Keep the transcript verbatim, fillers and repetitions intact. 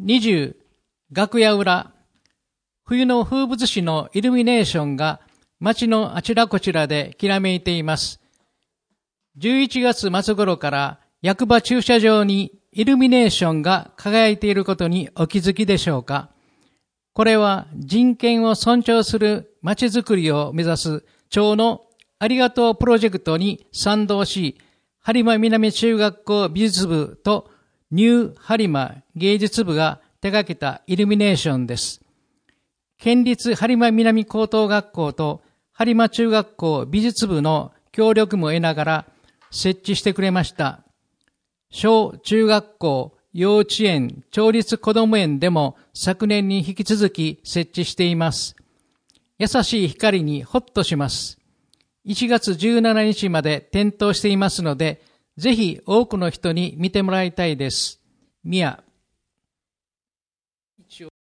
にじゅう楽屋裏、冬の風物詩のイルミネーションが街のあちらこちらできらめいています。じゅういちがつ末頃から役場駐車場にイルミネーションが輝いていることにお気づきでしょうか。これは人権を尊重する街づくりを目指す町のありがとうプロジェクトに賛同し、播磨南中学校美術部とニュー播磨芸術部が手掛けたイルミネーションです。県立播磨南高等学校と播磨中学校美術部の協力も得ながら設置してくれました。小中学校、幼稚園、町立こども園でも昨年に引き続き設置しています。優しい光にほっとします。いちがつじゅうしちにちまで点灯していますので、ぜひ多くの人に見てもらいたいです。ミヤ